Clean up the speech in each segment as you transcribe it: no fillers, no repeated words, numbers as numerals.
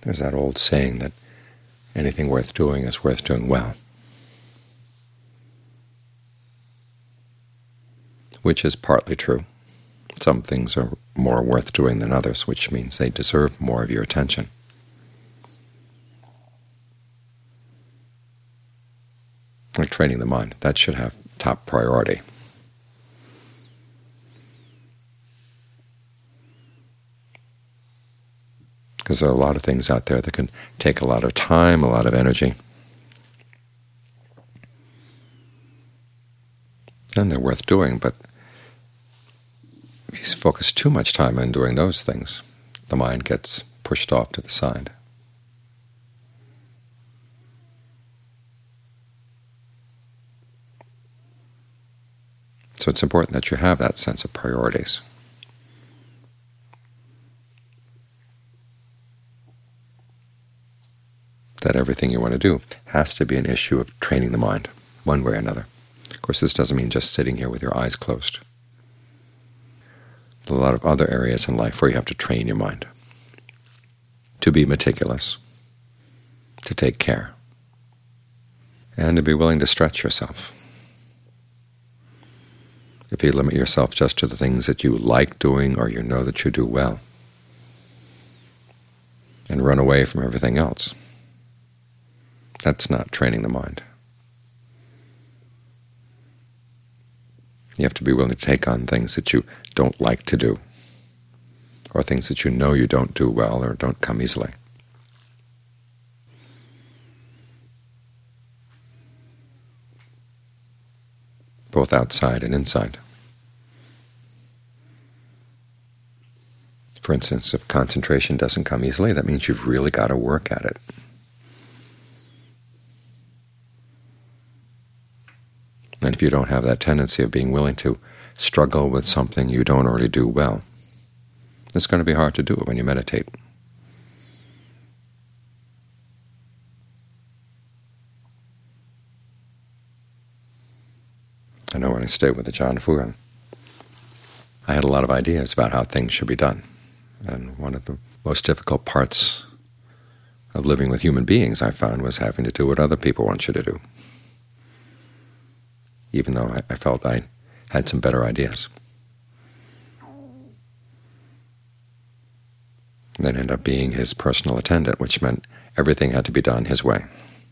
There's that old saying that anything worth doing is worth doing well, which is partly true. Some things are more worth doing than others, which means they deserve more of your attention. Like training the mind, that should have top priority. Because there are a lot of things out there that can take a lot of time, a lot of energy, and they're worth doing, but if you focus too much time on doing those things, the mind gets pushed off to the side. So it's important that you have that sense of priorities. That everything you want to do has to be an issue of training the mind, one way or another. Of course, this doesn't mean just sitting here with your eyes closed. There are a lot of other areas in life where you have to train your mind to be meticulous, to take care, and to be willing to stretch yourself. If you limit yourself just to the things that you like doing or you know that you do well, and run away from everything else, that's not training the mind. You have to be willing to take on things that you don't like to do, or things that you know you don't do well or don't come easily. Both outside and inside. For instance, if concentration doesn't come easily, that means you've really got to work at it. And if you don't have that tendency of being willing to struggle with something you don't already do well, it's going to be hard to do it when you meditate. I know when I stayed with Ajaan Fuang, I had a lot of ideas about how things should be done. And one of the most difficult parts of living with human beings, I found, was having to do what other people want you to do, even though I felt I had some better ideas. And then ended up being his personal attendant, which meant everything had to be done his way.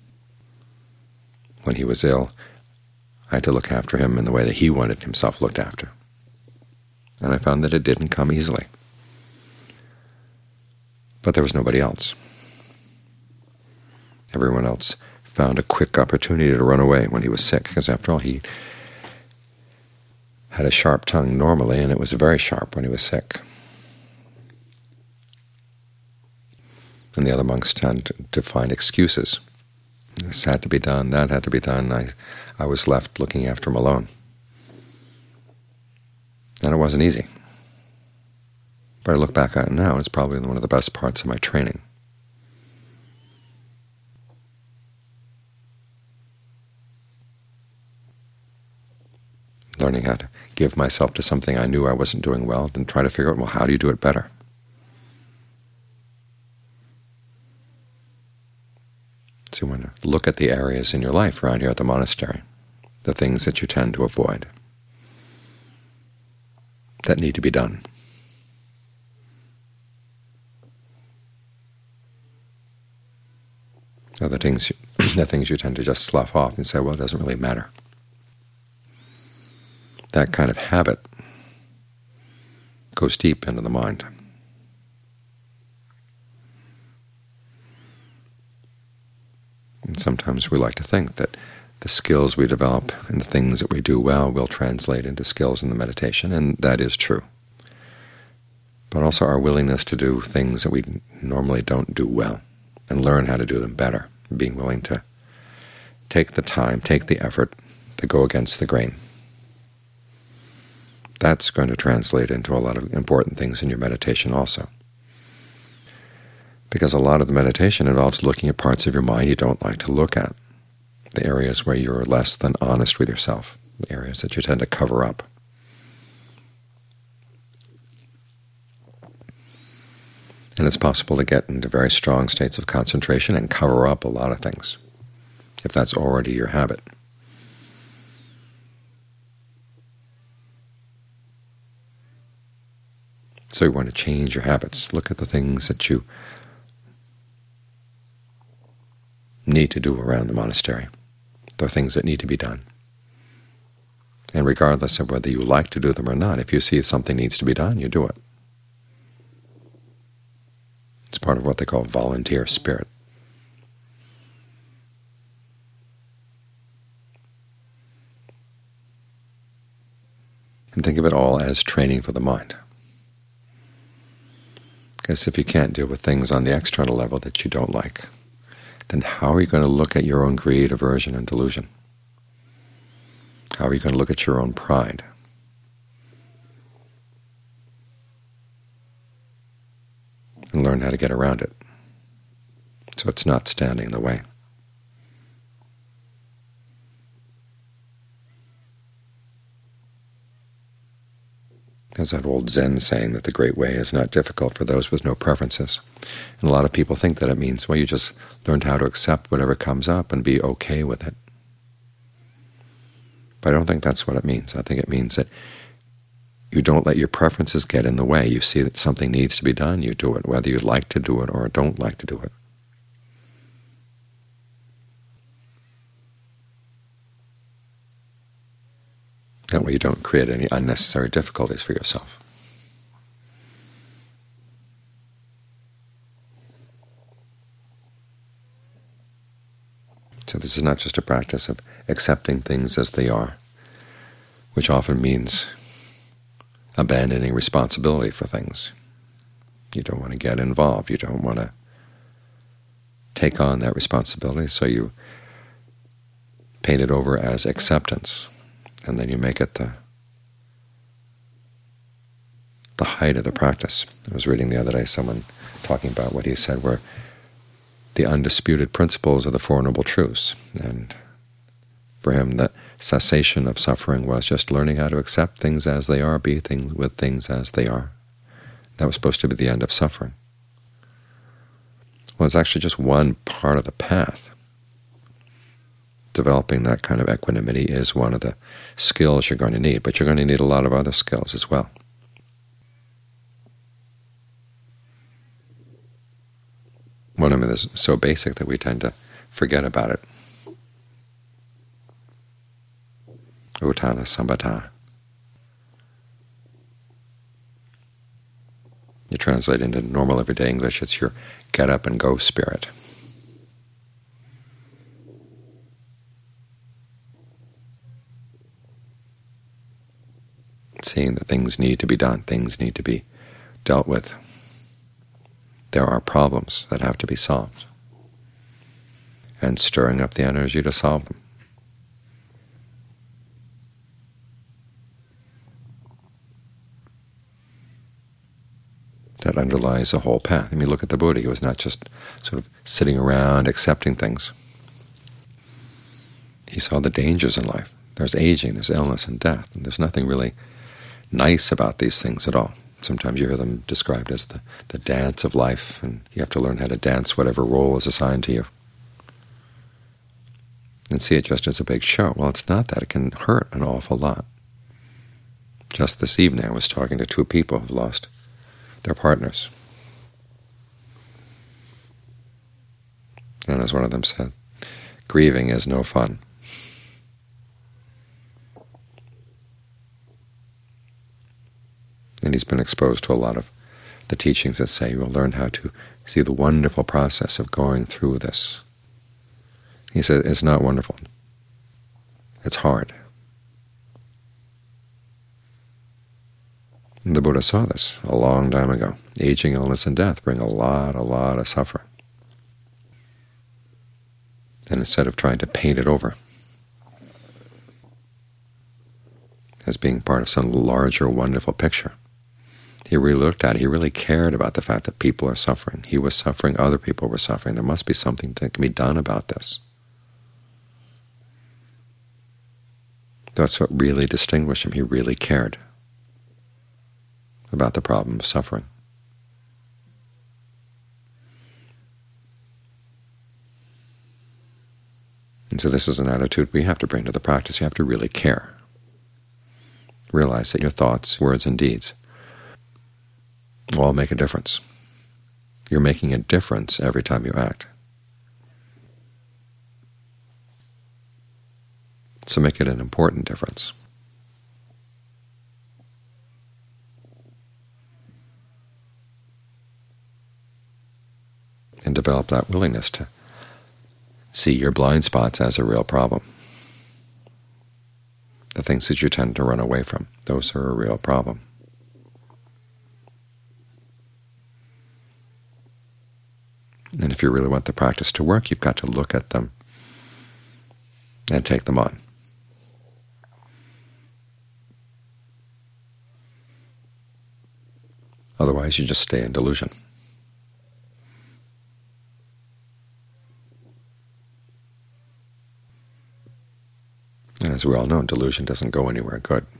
When he was ill, I had to look after him in the way that he wanted himself looked after. And I found that it didn't come easily. But there was nobody else. Everyone else found a quick opportunity to run away when he was sick, because after all, he had a sharp tongue normally, and it was very sharp when he was sick. And the other monks tended to find excuses. This had to be done, that had to be done. I was left looking after him alone. And it wasn't easy. But I look back on it now, it's probably one of the best parts of my training. Learning how to give myself to something I knew I wasn't doing well, and try to figure out, well, how do you do it better? So you want to look at the areas in your life around here at the monastery, the things that you tend to avoid, that need to be done. The things you tend to just slough off and say, well, it doesn't really matter. That kind of habit goes deep into the mind. And sometimes we like to think that the skills we develop and the things that we do well will translate into skills in the meditation, and that is true. But also our willingness to do things that we normally don't do well and learn how to do them better, being willing to take the time, take the effort to go against the grain. That's going to translate into a lot of important things in your meditation also. Because a lot of the meditation involves looking at parts of your mind you don't like to look at, the areas where you're less than honest with yourself, the areas that you tend to cover up. And it's possible to get into very strong states of concentration and cover up a lot of things, if that's already your habit. So you want to change your habits. Look at the things that you need to do around the monastery. There are things that need to be done. And regardless of whether you like to do them or not, if you see something needs to be done, you do it. It's part of what they call volunteer spirit. And think of it all as training for the mind. Because if you can't deal with things on the external level that you don't like, then how are you going to look at your own greed, aversion, and delusion? How are you going to look at your own pride? And learn how to get around it, so it's not standing in the way. There's that old Zen saying that the great way is not difficult for those with no preferences. And a lot of people think that it means, well, you just learned how to accept whatever comes up and be okay with it. But I don't think that's what it means. I think it means that you don't let your preferences get in the way. You see that something needs to be done, you do it, whether you like to do it or don't like to do it. That way you don't create any unnecessary difficulties for yourself. So this is not just a practice of accepting things as they are, which often means abandoning responsibility for things. You don't want to get involved. You don't want to take on that responsibility, so you paint it over as acceptance, and then you make it the height of the practice. I was reading the other day someone talking about what he said were the undisputed principles of the Four Noble Truths, and for him that cessation of suffering was just learning how to accept things as they are, be with things as they are. That was supposed to be the end of suffering. Well, it's actually just one part of the path. Developing that kind of equanimity is one of the skills you're going to need, but you're going to need a lot of other skills as well. One of them is so basic that we tend to forget about it. Uttana Sambhata. You translate into normal everyday English, it's your get up and go spirit. Seeing that things need to be done, things need to be dealt with. There are problems that have to be solved, and stirring up the energy to solve them. That underlies the whole path. I mean, look at the Buddha. He was not just sort of sitting around accepting things. He saw the dangers in life. There's aging, there's illness and death, and there's nothing really nice about these things at all. Sometimes you hear them described as the dance of life, and you have to learn how to dance whatever role is assigned to you. And see it just as a big show. Well, it's not that. It can hurt an awful lot. Just this evening I was talking to two people who have lost their partners. And as one of them said, grieving is no fun. And he's been exposed to a lot of the teachings that say you will learn how to see the wonderful process of going through this. He said it's not wonderful. It's hard. And the Buddha saw this a long time ago. Aging, illness, and death bring a lot of suffering. And instead of trying to paint it over as being part of some larger, wonderful picture, he really looked at it. He really cared about the fact that people are suffering. He was suffering. Other people were suffering. There must be something that can be done about this. That's what really distinguished him. He really cared about the problem of suffering. So this is an attitude we have to bring to the practice. You have to really care. Realize that your thoughts, words, and deeds all make a difference. You're making a difference every time you act. So make it an important difference. And develop that willingness to see your blind spots as a real problem. The things that you tend to run away from, those are a real problem. And if you really want the practice to work, you've got to look at them and take them on. Otherwise, you just stay in delusion. And as we all know, delusion doesn't go anywhere good.